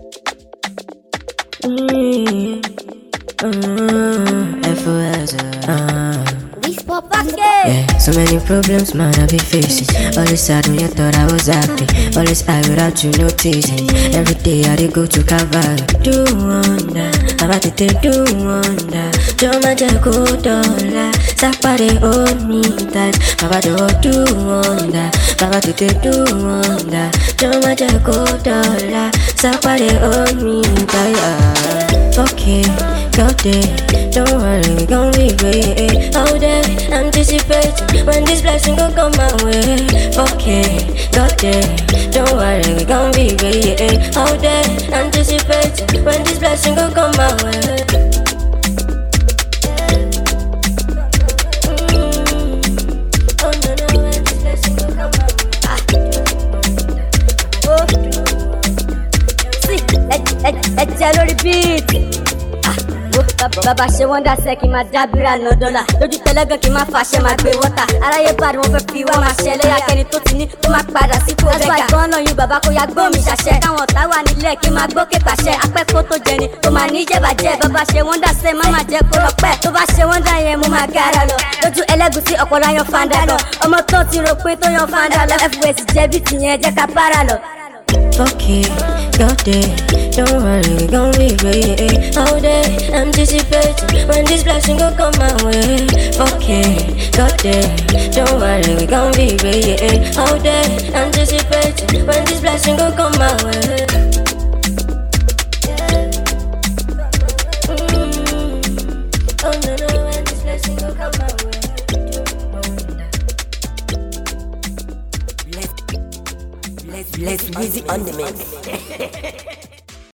FOS. Yeah, so many problems, man, I be facing. Always sad when you thought I was happy. Always high without you noticing. Every day I did go to Calvary. Do wonder, I'm about to do wonder. Show my go dollar. Somebody hold me tight. I'm about to do wonder. I'm about to do wonder. Show my go dollar. Somebody hold me tight. Okay, go there. Don't worry, we gon' be great. Out there, anticipate when this blessing gon' come my way. Okay, got there. Don't worry, we gon' be great. Out there, anticipate when this blessing gon' come my way. Oh no no, when this blessing gon' come my way. See, let's repeat. Bàbá ṣe wọ́n dá sẹ́ kí máa dábìrà ná dọ́là lójú tẹ́lẹ́gàn kí máa fàṣẹ máa gbé wọ́tà aráyé bá wọn fẹ́ fi wá máa ṣẹlẹ̀ akẹni tó ti ní kó máa padà sípò bẹ́gà. ẹ̀sùn àìgbọ́n náà yín bàbá kó ya gbọ́ mi ṣàṣẹ káwọn ọ̀tá wà nílẹ̀ kí máa gbókè pàṣẹ apẹ́kọ́ tó jẹni tó máa ní jẹ́bàjẹ́ bàbá ṣe wọ́n dá sẹ́ má máa jẹ́ kó lọ pẹ́ tó bá ṣe wọ́n dá yẹn mo máa gara lọ lójú ẹlẹ́gùsí ọ̀pọ̀lọ́ yan fanda lọ ọmọ tó ti rò pé tó yan fanda lọ FOS jẹ́bi tìyẹn jẹ́ ká para lọ. Okay, got there. Don't worry, we gon' be great. Out there, anticipate when this blessing gon' come my way. Okay, got there. Don't worry, we gon' be great. Out there, anticipate when this blessing gon' come my way.